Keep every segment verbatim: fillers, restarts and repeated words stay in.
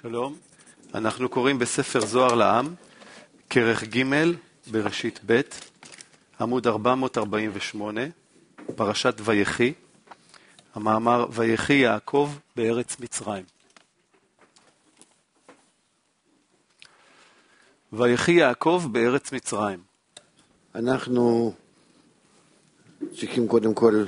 שלום, אנחנו קוראים בספר זוהר לעם, כרך ג' בראשית ב', עמוד ארבע מאות ארבעים ושמונה, פרשת ויחי, המאמר ויחי יעקב בארץ מצרים. ויחי יעקב בארץ מצרים. אנחנו צריכים קודם כל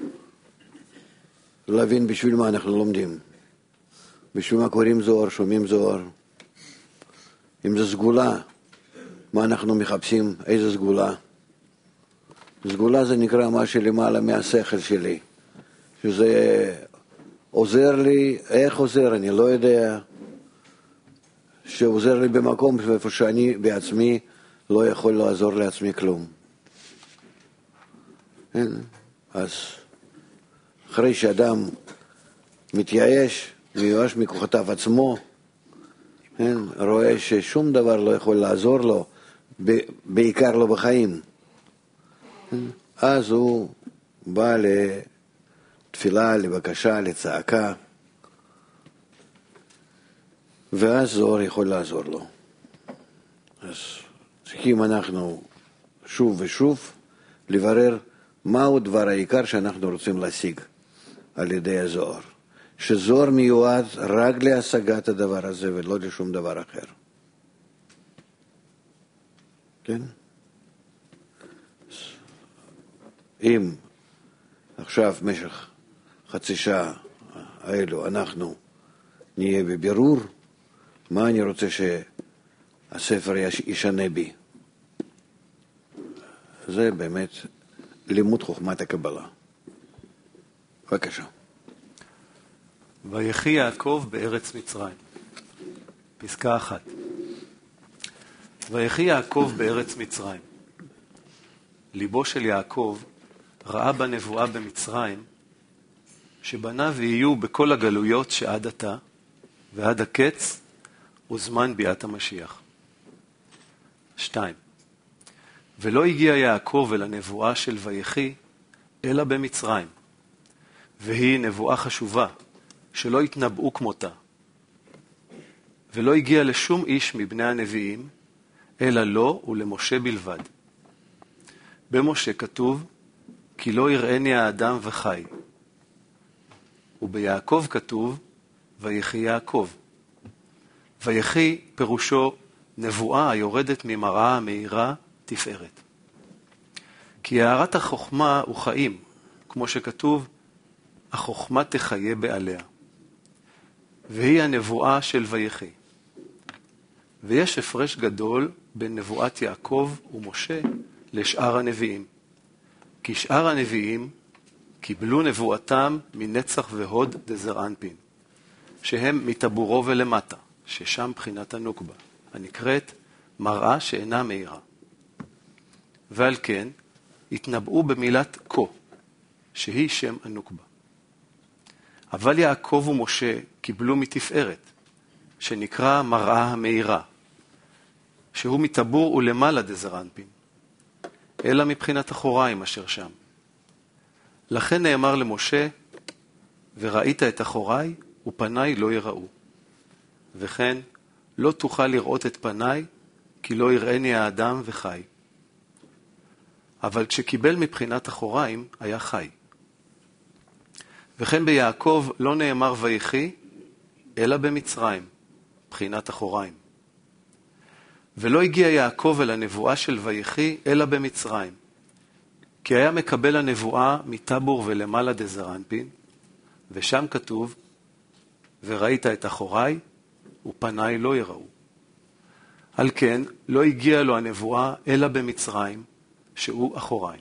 להבין בשביל מה אנחנו לומדים. בשביל מה קוראים זוהר, שומעים זוהר. אם זה סגולה, מה אנחנו מחפשים, איזה סגולה. סגולה זה נקרא מה שלמעלה מהשכל שלי. שזה עוזר לי, איך עוזר, אני לא יודע. שעוזר לי במקום איפה שאני בעצמי לא יכול לעזור לעצמי כלום. אז אחרי שאדם מתייאש, מיואש מכוחותיו עצמו, רואה ששום דבר לא יכול לעזור לו, בעיקר לא בחיים. אז הוא בא לתפילה, לבקשה, לצעקה, ואז זוהר יכול לעזור לו. אז צריכים אנחנו שוב ושוב לברר מהו דבר העיקר שאנחנו רוצים להשיג על ידי הזוהר. שזוהר מיועד רק להשגת הדבר הזה ולא לשום דבר אחר. כן? אם עכשיו במשך חצי שעה האלו אנחנו נהיה בבירור, מה אני רוצה שהספר ישנה בי? זה באמת לימוד חוכמת הקבלה. בבקשה. ויחי יעקב בארץ מצרים. פסקה אחת. ויחי יעקב בארץ מצרים. ליבו של יעקב ראה בנבואה במצרים שבניו יהיו בכל הגלויות שעד עתה ועד הקץ וזמן ביאת המשיח. שתיים. ולא הגיע יעקב אל הנבואה של ויחי אלא במצרים, והיא נבואה חשובה שלא יתנבאו כמותה, ולא הגיע לשום איש מבני הנביאים אלא לו ולמשה בלבד. במשה כתוב כי לא יראני האדם וחי, וביעקב כתוב ויחי יעקב. ויחי פירושו נבואה היורדת ממראה המאירה תפארת. כי הערת החוכמה הוא חיים, כמו שכתוב, החוכמה תחיה בעליה. והיא הנבואה של ויחי. ויש הפרש גדול בין נבואת יעקב ומשה לשאר הנביאים. כי שאר הנביאים קיבלו נבואתם מנצח והוד דזר אנפין, שהם מטבורו ולמטה, ששם בחינת הנוקבה, הנקראת מראה שאינה מאירה. ועל כן התנבאו במילת כה, שהיא שם הנוקבה. אבל יעקב ומשה קיבלו מתפארת, שנקרא מראה המאירה, שהוא מטבור ולמעלה דזר אנפין, אלא מבחינת החוריים אשר שם. לכן נאמר למשה, וראית את החוריי ופניי לא יראו. וכן, לא תוכל לראות את פניי, כי לא יראני האדם וחי. אבל כשקיבל מבחינת החוריים, היה חי. וכן ביעקב לא נאמר ויחי, אלא במצרים, בחינת החוריים. ולא הגיע יעקב אל הנבואה של ויחי, אלא במצרים. כי היה מקבל הנבואה מטבור ולמעלה דזר אנפין, ושם כתוב, וראית את אחוריי, ופניי לא יראו. על כן, לא הגיע לו הנבואה, אלא במצרים, שהוא אחוריי.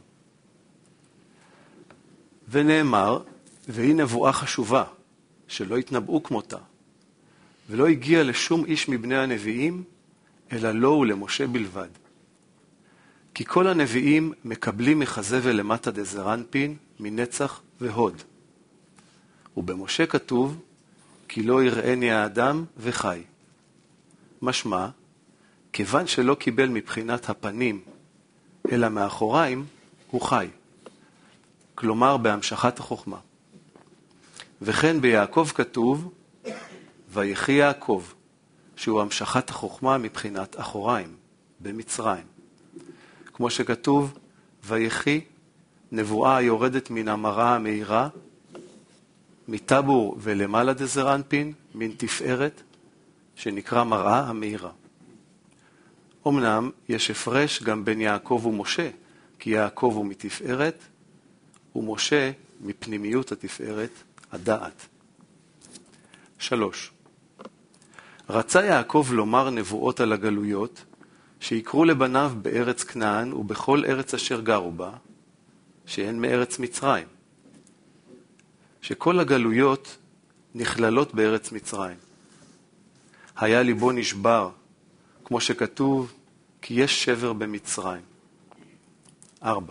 ונאמר, והיא נבואה חשובה, שלא יתנבאו כמותה, ולא הגיע לשום איש מבני הנביאים, אלא לו ולמשה בלבד. כי כל הנביאים מקבלים מחזה ולמטה דזר אנפין מנצח והוד. ובמשה כתוב, כי לא יראני האדם וחי. משמע, כיוון שלא קיבל מבחינת הפנים, אלא מאחוריים, הוא חי. כלומר, בהמשכת החוכמה. וכן ביעקב כתוב, ויחי יעקב, שהוא המשכת החוכמה מבחינת אחוריים, במצרים. כמו שכתוב, ויחי, נבואה יורדת מן המראה המאירה, מטבור ולמעלה דזר אנפין, מן תפארת, שנקרא מראה המאירה. אמנם יש הפרש גם בין יעקב ומשה, כי יעקב הוא מתפארת, ומשה מפנימיות התפארת, הדעת. שלוש. רצה יעקב לומר נבואות על הגלויות, שיקרו לבניו בארץ כנען ובכל ארץ אשר גרו בה, שהן מארץ מצרים. שכל הגלויות נכללות בארץ מצרים. היה ליבו נשבר, כמו שכתוב, כי יש שבר במצרים. ארבע.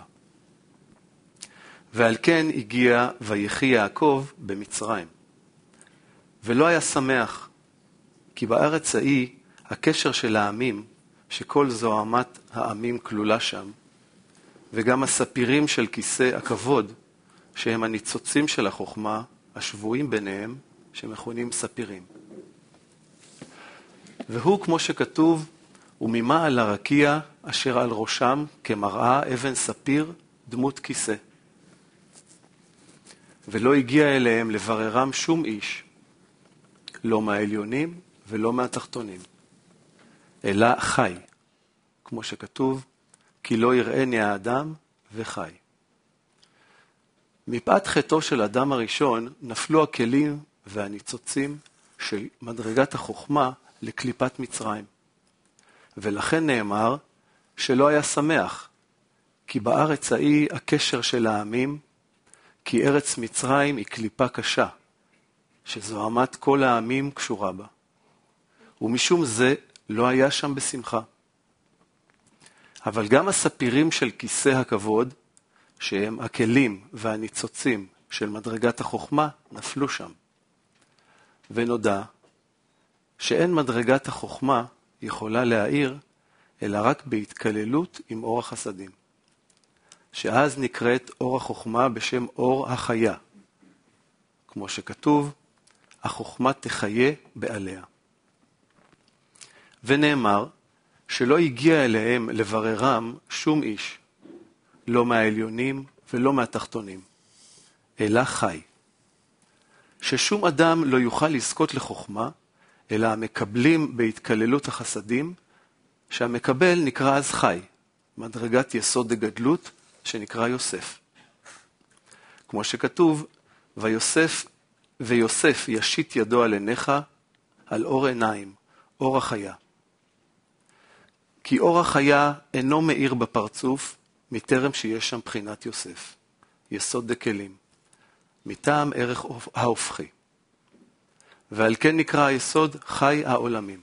ועל כן הגיע ויחי יעקב במצרים. ולא היה שמח, כי בארץ ההיא הקשר של העמים, שכל זוהמת העמים כלולה שם, וגם הספירים של כיסא הכבוד, שהם הניצוצים של החוכמה, השבועים ביניהם, שמכונים ספירים. והוא, כמו שכתוב, וממעל הרקיע אשר על ראשם כמראה אבן ספיר דמות כיסא. ולא הגיע אליהם לבררם שום איש, לא מהעליונים ולא מהתחתונים, אלא חי, כמו שכתוב, כי לא יראני האדם וחי. מפאת חטאו של אדם הראשון נפלו הכלים והניצוצים של מדרגת החוכמה לקליפת מצרים. ולכן נאמר שלא היה שמח, כי בארץ ההיא הקשר של העמים, כי ארץ מצרים היא קליפה קשה, שזוהמת כל העמים קשורה בה. ומשום זה לא היה שם בשמחה. אבל גם הספירים של כיסא הכבוד, שהם הכלים והניצוצים של מדרגת החוכמה, נפלו שם. ונודע שאין מדרגת החוכמה יכולה להאיר, אלא רק בהתקללות עם אור החסדים. שאז נקראת אור החוכמה בשם אור החיה. כמו שכתוב, החוכמה תחיה בעליה. ונאמר שלא הגיע אליהם לבררם שום איש, לא מהעליונים ולא מהתחתונים, אלא חי. ששום אדם לא יוכל לזכות לחוכמה, אלא המקבלים בהתקללות החסדים, שהמקבל נקרא אז חי, מדרגת יסוד הגדלות שנקרא יוסף. כמו שכתוב, ויוסף, ויוסף ישית ידו על עיניך, על אור עיניים, אור החיה. כי אור החיה אינו מאיר בפרצוף, מטרם שיש שם בחינת יוסף, יסוד דקלים, מטעם ערך ההופכי. ועל כן נקרא היסוד חי העולמים.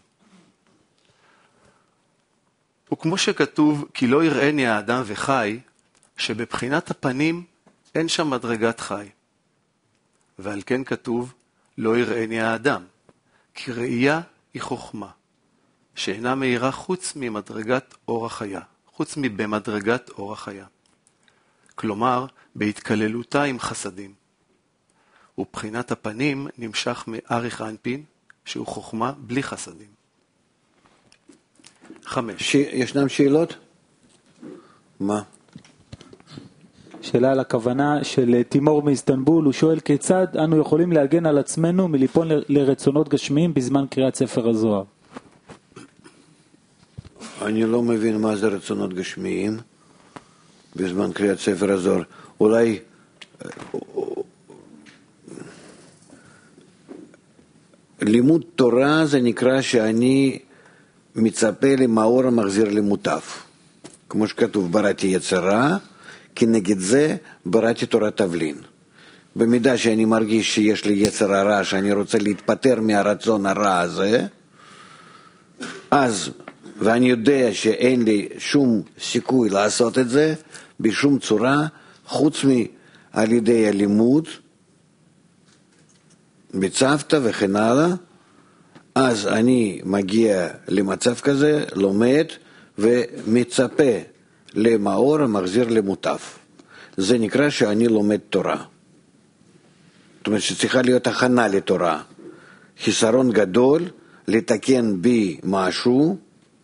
וכמו שכתוב, כי לא יראני האדם וחי, שבבחינת הפנים אין שם מדרגת חי. ועל כן כתוב, לא יראני האדם, כי ראייה היא חוכמה, שאינה מאירה חוץ ממדרגת אור החיה, חוץ מבמדרגת אור החיה. כלומר, בהתקללותה עם חסדים. ובחינת הפנים נמשך מאריך אנפין, שהוא חוכמה בלי חסדים. חמש. ש... ישנם שאלות? מה? שאלה על הכוונה של תימור מאיסטנבול, הוא שואל כיצד אנו יכולים להגן על עצמנו מליפול לרצונות גשמיים בזמן קריאת ספר הזוהר. אני לא מבין מה זה רצונות גשמיים בזמן קריאת ספר הזוהר. אולי לימוד תורה זה נקרא שאני מצפה למאור המחזיר למוטף. כמו שכתוב, בראתי יצרה, כנגד זה בראתי תורת תבלין. במידה שאני מרגיש שיש לי יצר הרע, שאני רוצה להתפטר מהרצון הרע הזה, אז, ואני יודע שאין לי שום סיכוי לעשות את זה, בשום צורה, חוץ מעל ידי הלימוד, בצוותא וכן הלאה, אז אני מגיע למצב כזה, לומד ומצפה למאור המחזיר למוטף. זה נקרא שאני לומד תורה. זאת אומרת שצריכה להיות הכנה לתורה. חיסרון גדול, לתקן בי משהו,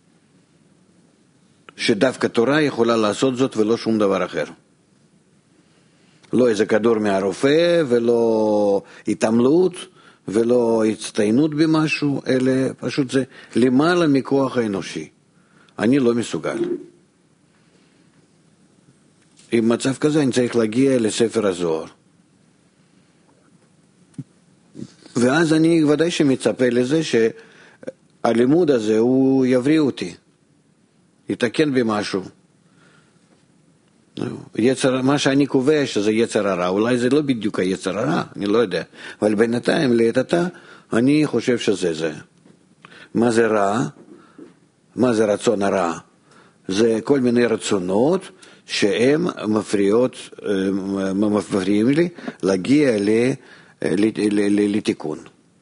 שדווקא תורה יכולה לעשות זאת ולא שום דבר אחר. לא איזה כדור מהרופא, ולא התעמלות, ולא הצטיינות במשהו, אלא פשוט זה למעלה מכוח האנושי. אני לא מסוגל. עם מצב כזה אני צריך להגיע לספר הזוהר. ואז אני ודאי שמצפה לזה שהלימוד הזה הוא יבריא אותי, יתקן במשהו. יצר, מה שאני קובע שזה יצר הרע, אולי זה לא בדיוק היצר הרע, אני לא יודע, אבל בינתיים לעת עתה אני חושב שזה זה. מה זה רע? מה זה רצון הרע? זה כל מיני רצונות שהם מפריעות, מפריעים לי להגיע לתיקון.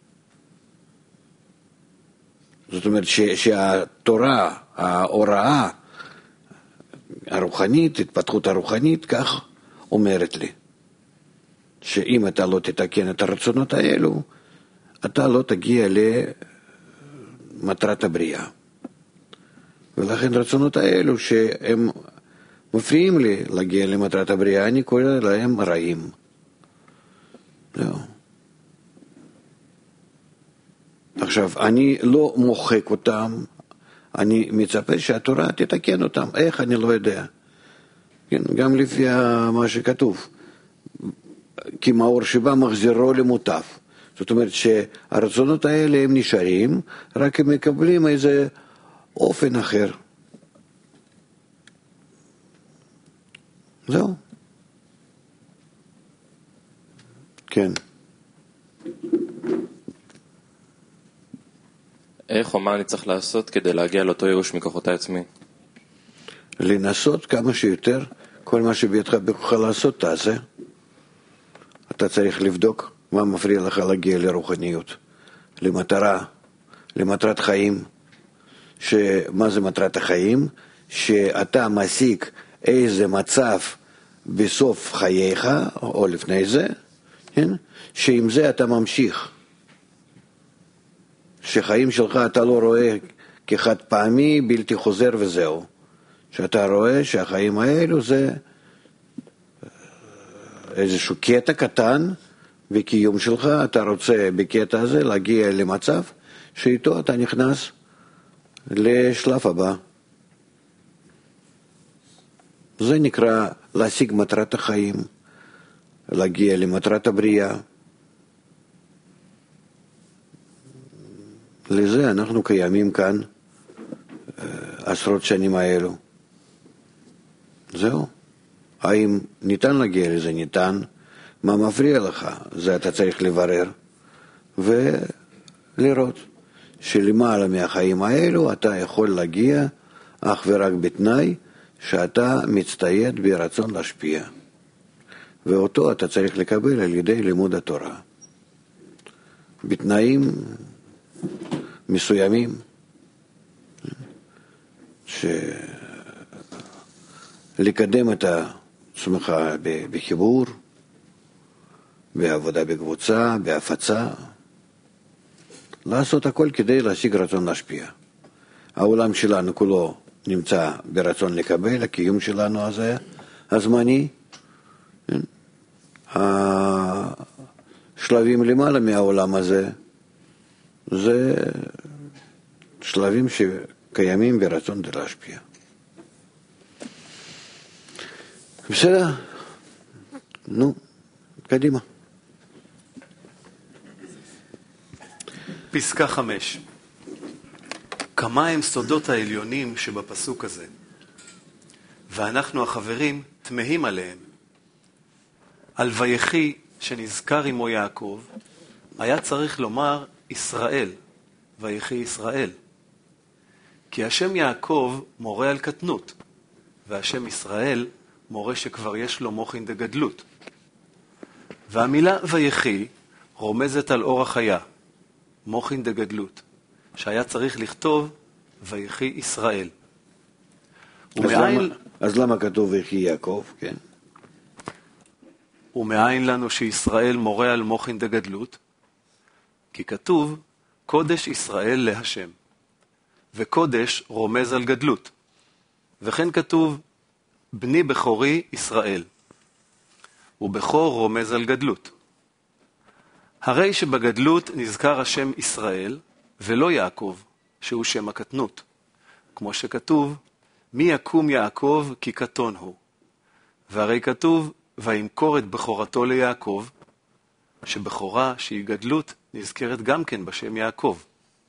זאת אומרת שהתורה, ההוראה הרוחנית, התפתחות הרוחנית, כך אומרת לי, שאם אתה לא תתקן את הרצונות האלו, אתה לא תגיע למטרת הבריאה. ולכן רצונות האלו שהם מפריעים לי להגיע למטרת הבריאה, אני קורא להם רעים. זהו. עכשיו, אני לא מוחק אותם, אני מצפה שהתורה תתקן אותם. איך? אני לא יודע. כן, גם לפי מה שכתוב. כי מאור שבא מחזירו למוטב. זאת אומרת שהרצונות האלה הם נשארים, רק הם מקבלים איזה אופן אחר. זהו. כן. איך או מה אני צריך לעשות כדי להגיע לאותו ייאוש מכוחות העצמי? לנסות כמה שיותר, כל מה שבידך בכוחך לעשות תעשה. אתה צריך לבדוק מה מפריע לך להגיע לרוחניות, למטרה, למטרת חיים. שמה זה מטרת החיים? שאתה משיג איזה מצב בסוף חייך, או לפני זה, כן? שעם זה אתה ממשיך. שחיים שלך אתה לא רואה כחד פעמי, בלתי חוזר וזהו. שאתה רואה שהחיים האלו זה איזשהו קטע קטן בקיום שלך, אתה רוצה בקטע הזה להגיע למצב שאיתו אתה נכנס לשלב הבא. זה נקרא להשיג מטרת החיים, להגיע למטרת הבריאה. לזה אנחנו קיימים כאן עשרות שנים האלו. זהו. האם ניתן להגיע לזה? ניתן. מה מפריע לך? זה אתה צריך לברר ולראות שלמעלה מהחיים האלו אתה יכול להגיע אך ורק בתנאי שאתה מצטייד ברצון להשפיע. ואותו אתה צריך לקבל על ידי לימוד התורה. בתנאים מסוימים שלקדם את עצמך בחיבור, בעבודה בקבוצה, בהפצה, לעשות הכל כדי להשיג רצון להשפיע. העולם שלנו כולו נמצא ברצון לקבל, הקיום שלנו הזה, הזמני. השלבים למעלה מהעולם הזה, זה שלבים שקיימים ברצון להשפיע. בסדר? נו, קדימה. פסקה חמש. כמה הם סודות העליונים שבפסוק הזה, ואנחנו החברים תמהים עליהם. על ויחי שנזכר עמו יעקב, היה צריך לומר ישראל, ויחי ישראל. כי השם יעקב מורה על קטנות, והשם ישראל מורה שכבר יש לו מוחין דגדלות. והמילה ויחי רומזת על אור החיה, מוחין דגדלות, שהיה צריך לכתוב ויחי ישראל. אז, ומאין... למה, אז למה כתוב ויחי יעקב? כן. ומאין לנו שישראל מורה על מוחין דגדלות? כי כתוב קודש ישראל להשם, וקודש רומז על גדלות, וכן כתוב בני בכורי ישראל, ובכור רומז על גדלות. הרי שבגדלות נזכר השם ישראל ולא יעקב, שהוא שם הקטנות, כמו שכתוב מי יקום יעקב כי קטון הוא, והרי כתוב וימכור את בכורתו ליעקב, שבכורה שהיא גדלות נזכרת גם כן בשם יעקב.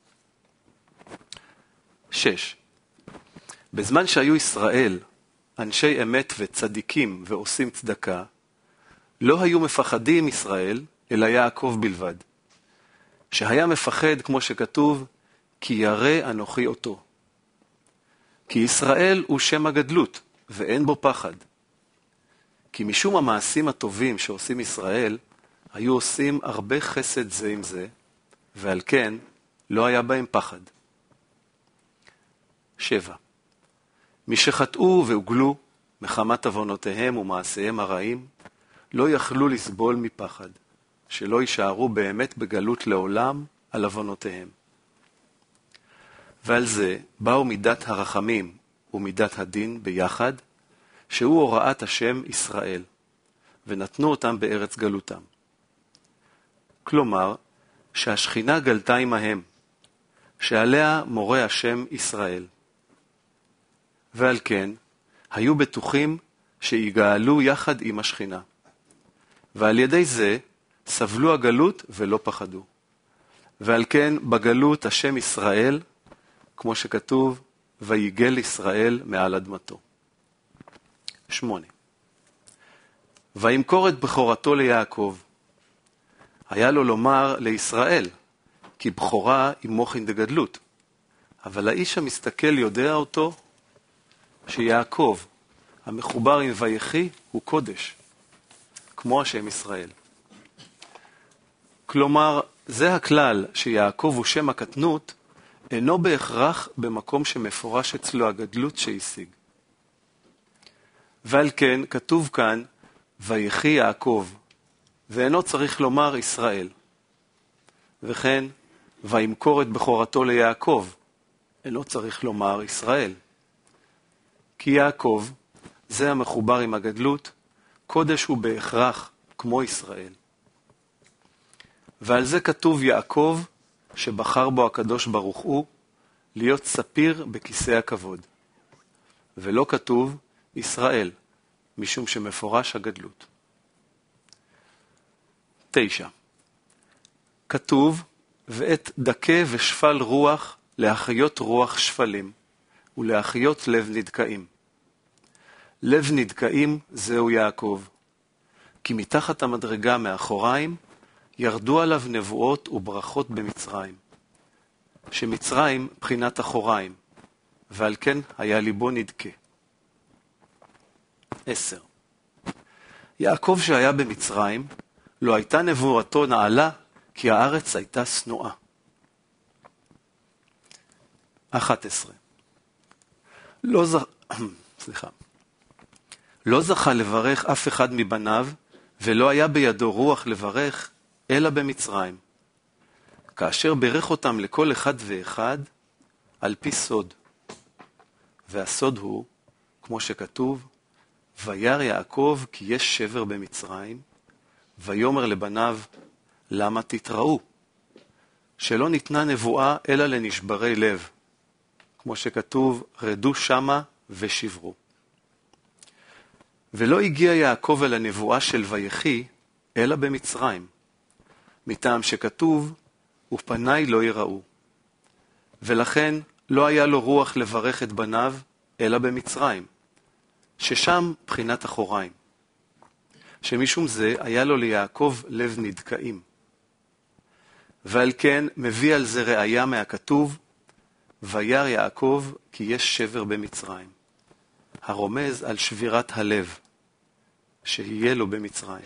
שש. בזמן שהיו ישראל אנשי אמת וצדיקים ועושים צדקה, לא היו מפחדים ישראל אלא יעקב בלבד, שהיה מפחד כמו שכתוב כי ירא אנוכי אותו. כי ישראל הוא שם הגדלות ואין בו פחד. כי משום המעשים הטובים שעושים ישראל, היו עושים הרבה חסד זה עם זה, ועל כן לא היה בהם פחד. שבע. משחטאו והוגלו מחמת עוונותיהם ומעשיהם הרעים, לא יכלו לסבול מפחד, שלא יישארו באמת בגלות לעולם על עוונותיהם. ועל זה באו מידת הרחמים ומידת הדין ביחד, שהוא הוראת השם ישראל, ונתנו אותם בארץ גלותם. כלומר, שהשכינה גלתה עמהם, שעליה מורה השם ישראל. ועל כן, היו בטוחים שיגאלו יחד עם השכינה. ועל ידי זה סבלו הגלות ולא פחדו. ועל כן בגלות השם ישראל, כמו שכתוב, ויגל ישראל מעל אדמתו. שמונה. וימכור את בכורתו ליעקב. היה לו לומר לישראל, כי בכורה היא מוחין דגדלות. אבל האיש המסתכל יודע אותו, שיעקב, המחובר עם ויחי, הוא קודש, כמו השם ישראל. כלומר, זה הכלל שיעקב הוא שם הקטנות, אינו בהכרח במקום שמפורש אצלו הגדלות שהשיג. ועל כן כתוב כאן, ויחי יעקב, ואינו צריך לומר ישראל. וכן, וימכור את בכורתו ליעקב, אינו צריך לומר ישראל. כי יעקב, זה המחובר עם הגדלות, קודש הוא בהכרח כמו ישראל. ועל זה כתוב יעקב, שבחר בו הקדוש ברוך הוא, להיות ספיר בכיסא הכבוד. ולא כתוב ישראל, משום שמפורש הגדלות. תשע. כתוב, ואת דקה ושפל רוח להחיות רוח שפלים, ולהחיות לב נדקאים. לב נדקאים זהו יעקב, כי מתחת המדרגה מאחוריים ירדו עליו נבואות וברכות במצרים, שמצרים בחינת אחוריים, ועל כן היה ליבו נדקה. עשר. יעקב שהיה במצרים, לא הייתה נבואתו נעלה, כי הארץ הייתה שנואה. אחת עשרה. לא זכ... סליחה. לא זכה לברך אף אחד מבניו, ולא היה בידו רוח לברך, אלא במצרים. כאשר ברך אותם לכל אחד ואחד, על פי סוד. והסוד הוא, כמו שכתוב, וירא יעקב כי יש שבר במצרים, ויאמר לבניו, למה תתראו? שלא ניתנה נבואה אלא לנשברי לב, כמו שכתוב, רדו שמה ושברו. ולא הגיע יעקב אל הנבואה של ויחי, אלא במצרים, מטעם שכתוב, ופניי לא יראו. ולכן לא היה לו רוח לברך את בניו, אלא במצרים, ששם בחינת אחוריים. שמשום זה היה לו ליעקב לב נדקאים. ועל כן מביא על זה ראיה מהכתוב, וירא יעקב כי יש שבר במצרים, הרומז על שבירת הלב, שיהיה לו במצרים.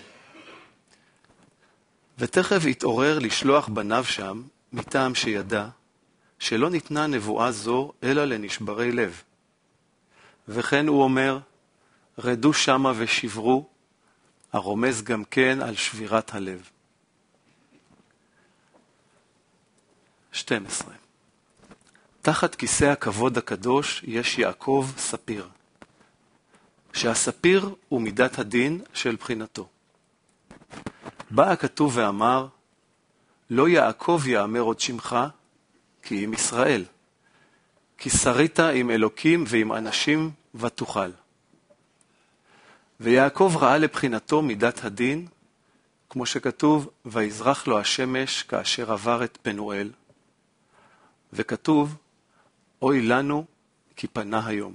ותכף התעורר לשלוח בניו שם, מטעם שידע, שלא ניתנה נבואה זו אלא לנשברי לב. וכן הוא אומר, רדו שמה ושברו, הרומז גם כן על שבירת הלב. שתים עשרה. תחת כיסא הכבוד הקדוש יש יעקב ספיר, שהספיר הוא מידת הדין של בחינתו. בא הכתוב ואמר, לא יעקב יאמר עוד שמך, כי עם ישראל, כי שרית עם אלוקים ועם אנשים ותוכל. ויעקב ראה לבחינתו מידת הדין, כמו שכתוב, ויזרח לו השמש כאשר עבר את פנואל, וכתוב, אוי לנו כי פנה היום.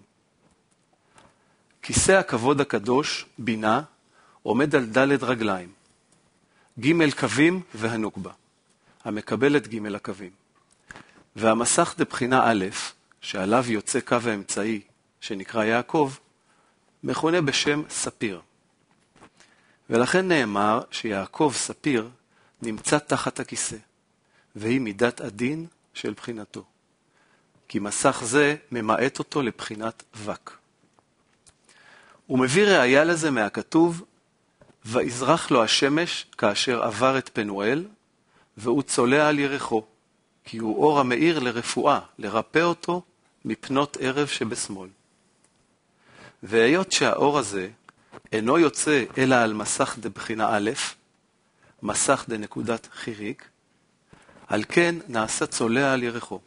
כיסא הכבוד הקדוש, בינה, עומד על דלת רגליים, ג' קווים והנוקבה, המקבל את ג' הקווים. והמסך דבחינה א', שעליו יוצא קו האמצעי, שנקרא יעקב, מכונה בשם ספיר. ולכן נאמר שיעקב ספיר נמצא תחת הכיסא, והיא מידת הדין של בחינתו. כי מסך זה ממעט אותו לבחינת וק. הוא מביא ראיה לזה מהכתוב, ויזרח לו השמש כאשר עבר את פנואל, והוא צולע על ירחו, כי הוא אור המאיר לרפואה, לרפא אותו מפנות ערב שבשמאל. והיות שהאור הזה אינו יוצא אלא על מסך דבחינה א', מסך דנקודת חיריק, על כן נעשה צולע על ירחו.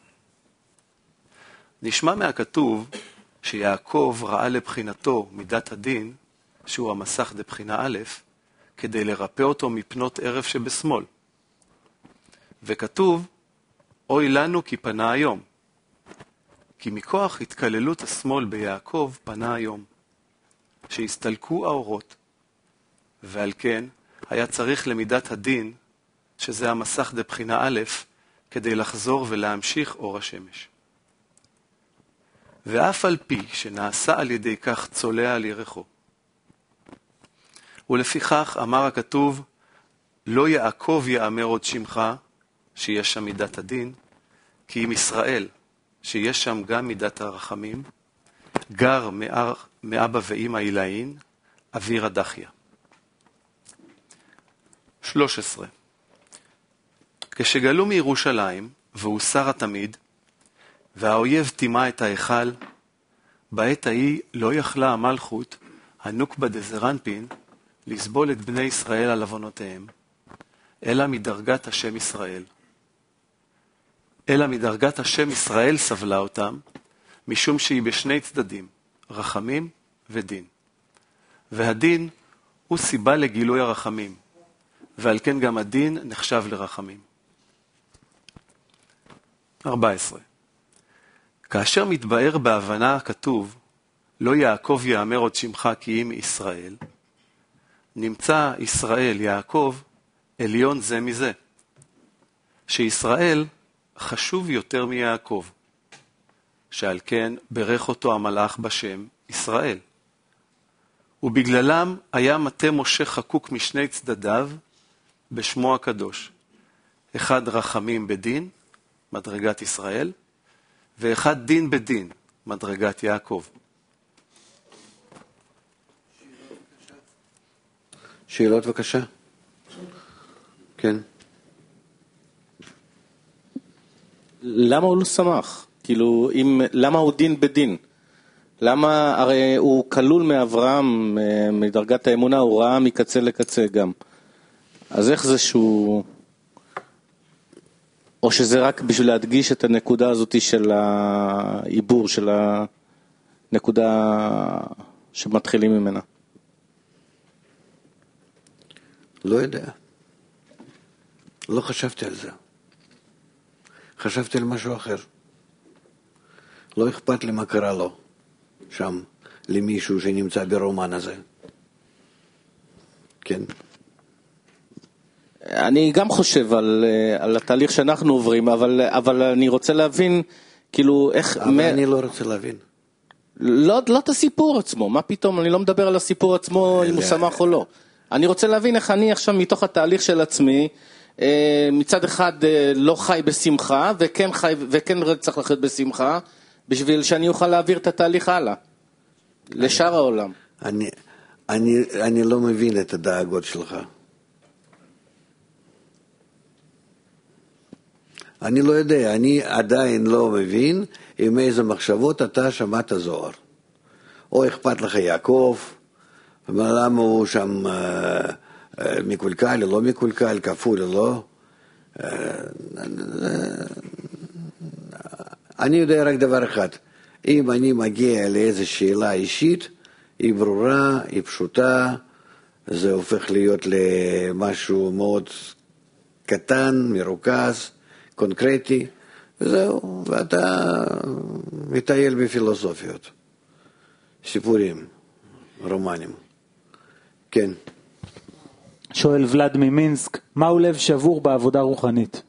נשמע מהכתוב שיעקב ראה לבחינתו מידת הדין, שהוא המסך דבחינה א', כדי לרפא אותו מפנות ערב שבשמאל. וכתוב, אוי לנו כי פנה היום. כי מכוח התקללות השמאל ביעקב פנה היום, שהסתלקו האורות, ועל כן היה צריך למידת הדין, שזה המסך דבחינה א', כדי לחזור ולהמשיך אור השמש. ואף על פי שנעשה על ידי כך צולע על ירחו. ולפיכך אמר הכתוב, לא יעקב יאמר עוד שמך, שיש שם מידת הדין, כי עם ישראל, שיש שם גם מידת הרחמים, גר מאר, מאבא ואמא עילאין, אוויר הדחיה. שלוש עשרה. כשגלו מירושלים, והוסר התמיד, והאויב טימה את ההיכל, בעת ההיא לא יכלה המלכות, הנוקבה דזרנפין, לסבול את בני ישראל על עוונותיהם, אלא מדרגת השם ישראל. אלא מדרגת השם ישראל סבלה אותם, משום שהיא בשני צדדים, רחמים ודין. והדין הוא סיבה לגילוי הרחמים, ועל כן גם הדין נחשב לרחמים. ארבע עשרה. כאשר מתבאר בהבנה הכתוב, לא יעקב יאמר עוד שמך כי אם ישראל, נמצא ישראל יעקב עליון זה מזה, שישראל חשוב יותר מיעקב, שעל כן ברך אותו המלאך בשם ישראל. ובגללם היה מטה משה חקוק משני צדדיו בשמו הקדוש, אחד רחמים בדין, מדרגת ישראל, ואחד דין בדין, מדרגת יעקב. שאלות בבקשה. כן. למה הוא לא שמח? כאילו, אם, למה הוא דין בדין? למה, הרי הוא כלול מאברהם, מדרגת האמונה, הוא ראה מקצה לקצה גם. אז איך זה שהוא... או שזה רק בשביל להדגיש את הנקודה הזאת של העיבור, של הנקודה שמתחילים ממנה? לא יודע. לא חשבתי על זה. חשבתי על משהו אחר. לא אכפת לי מה קרה לו שם, למישהו שנמצא ברומן הזה. כן. אני גם חושב על, על התהליך שאנחנו עוברים, אבל, אבל אני רוצה להבין, כאילו, איך... אבל מ... אני לא רוצה להבין. לא, לא את הסיפור עצמו, מה פתאום, אני לא מדבר על הסיפור עצמו, אם הוא שמח או לא. אני רוצה להבין איך אני עכשיו מתוך התהליך של עצמי, מצד אחד לא חי בשמחה, וכן, חי, וכן צריך לחיות בשמחה, בשביל שאני אוכל להעביר את התהליך הלאה, לשאר העולם. אני, אני, אני לא מבין את הדאגות שלך. אני לא יודע, אני עדיין לא מבין עם איזה מחשבות אתה שמעת זוהר. או אכפת לך יעקב, למה הוא שם אה, אה, מקולקל או לא מקולקל, כפול או לא. אה, אני יודע רק דבר אחד, אם אני מגיע לאיזו שאלה אישית, היא ברורה, היא פשוטה, זה הופך להיות למשהו מאוד קטן, מרוכז, קונקרטי, וזהו, ואתה מטייל בפילוסופיות, סיפורים, רומנים. כן. שואל ולד ממינסק, מהו לב שבור בעבודה רוחנית?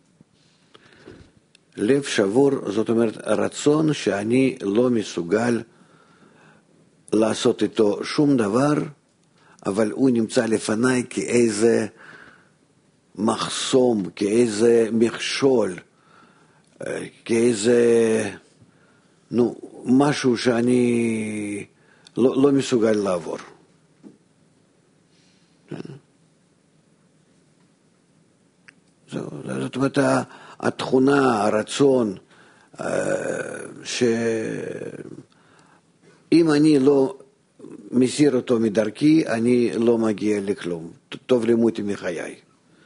לב שבור, זאת אומרת, רצון שאני לא מסוגל לעשות איתו שום דבר, אבל הוא נמצא לפניי כאיזה מחסום, כאיזה מכשול, כאיזה, נו, משהו שאני לא, לא מסוגל לעבור. זאת אומרת, התכונה, הרצון, שאם אני לא מסיר אותו מדרכי, אני לא מגיע לכלום. טוב למותי מחיי.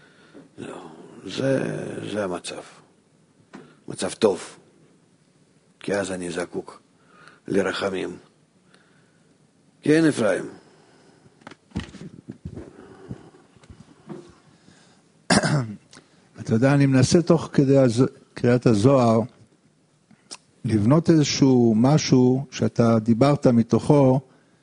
זה, זה המצב. מצב טוב. כי אז אני זקוק לרחמים. כן, אפרים. אתה יודע, אני מנסה תוך כדי קריאת הזוהר לבנות איזשהו משהו שאתה דיברת מתוכו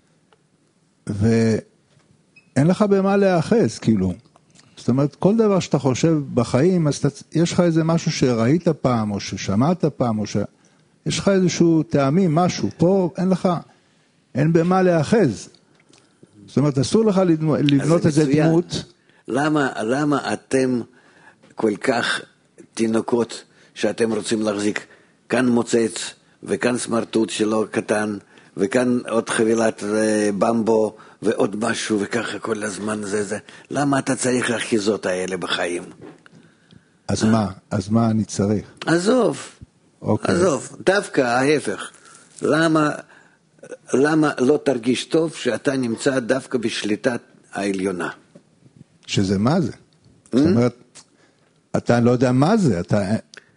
ואין לך במה להאחז, כאילו. זאת אומרת, כל דבר שאתה חושב בחיים, אז אתה, יש לך איזה משהו שראית פעם או ששמעת פעם או שיש לך איזשהו טעמים, משהו. פה אין לך, אין במה להאחז. זאת אומרת, אסור לך לבנות איזה דמות. למה, למה אתם כל כך תינוקות שאתם רוצים להחזיק כאן מוצץ וכאן סמרטוט שלו קטן וכאן עוד חבילת במבו ועוד משהו וככה כל הזמן זה זה. למה אתה צריך האחיזות האלה בחיים? אז מה? אז מה אני צריך? עזוב. אוקיי. עזוב. דווקא ההפך. למה, למה לא תרגיש טוב שאתה נמצא דווקא בשליטת העליונה? שזה מה זה? זאת אומרת, אתה לא יודע מה זה, אתה...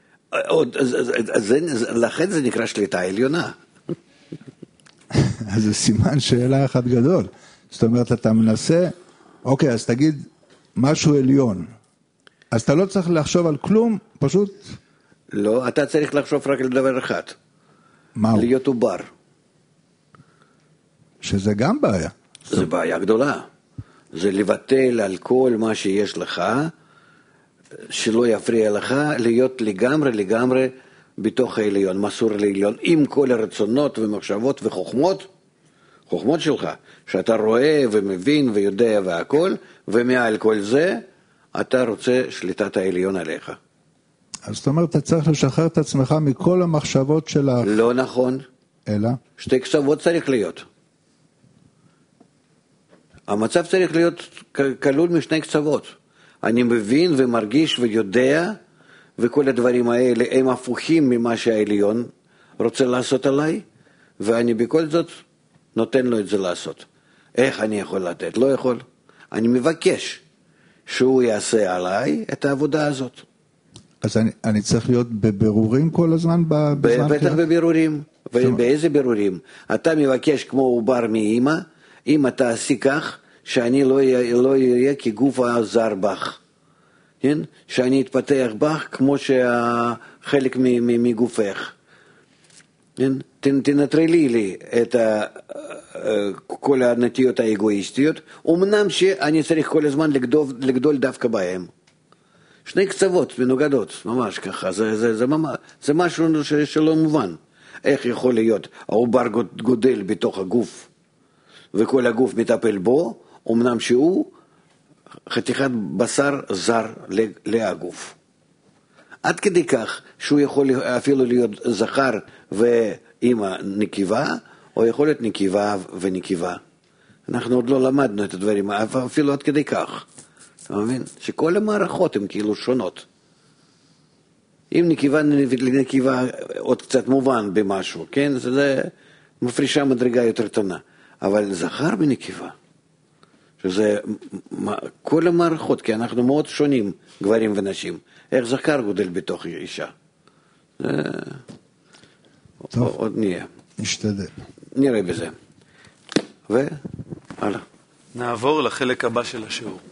לכן זה נקרא שליטה עליונה. אז זה סימן שאלה אחד גדול. זאת אומרת, אתה מנסה, אוקיי, אז תגיד משהו עליון. אז אתה לא צריך לחשוב על כלום, פשוט... לא, אתה צריך לחשוב רק על דבר אחד. מהו? להיות עובר. שזה גם בעיה. זה בעיה גדולה. זה לבטל על כל מה שיש לך, שלא יפריע לך, להיות לגמרי לגמרי בתוך העליון, מסור לעליון, עם כל הרצונות ומחשבות וחוכמות, חוכמות שלך, שאתה רואה ומבין ויודע והכל, ומעל כל זה, אתה רוצה שליטת העליון עליך. אז זאת אומרת, אתה צריך לשחרר את עצמך מכל המחשבות שלך. לא נכון. אלא? שתי קצוות צריך להיות. המצב צריך להיות כלול משני קצוות. אני מבין ומרגיש ויודע, וכל הדברים האלה הם הפוכים ממה שהעליון רוצה לעשות עליי, ואני בכל זאת נותן לו את זה לעשות. איך אני יכול לתת? לא יכול. אני מבקש שהוא יעשה עליי את העבודה הזאת. אז אני, אני צריך להיות בבירורים כל הזמן? בזמן בטח בבירורים. ובאיזה בירורים? אתה מבקש כמו עובר מאמא, אם אתה עשי כך, שאני לא אהיה כגוף הזר בך. כן? שאני אתפתח בך כמו שחלק מגופך. כן? תנטרלי לי את כל הנטיות האגואיסטיות, אמנם שאני צריך כל הזמן לגדול, לגדול דווקא בהם. שני קצוות מנוגדות, ממש ככה, זה, זה, זה, ממש, זה משהו שלא מובן. איך יכול להיות, העובר גודל בתוך הגוף, וכל הגוף מטפל בו, אמנם שהוא חתיכת בשר זר להגוף. עד כדי כך שהוא יכול אפילו להיות זכר ואמא נקיבה, או יכול להיות נקיבה ונקיבה. אנחנו עוד לא למדנו את הדברים, אפילו עד כדי כך. אתה מבין? שכל המערכות הן כאילו שונות. אם נקבה לנקבה עוד קצת מובן במשהו, כן? זה מפרישה מדרגה יותר תונה. אבל זכר בנקבה, שזה כל המערכות, כי אנחנו מאוד שונים, גברים ונשים. איך זכר גודל בתוך אישה? זה... טוב, עוד נהיה. נשתדל. נראה בזה. והלאה. נעבור לחלק הבא של השיעור.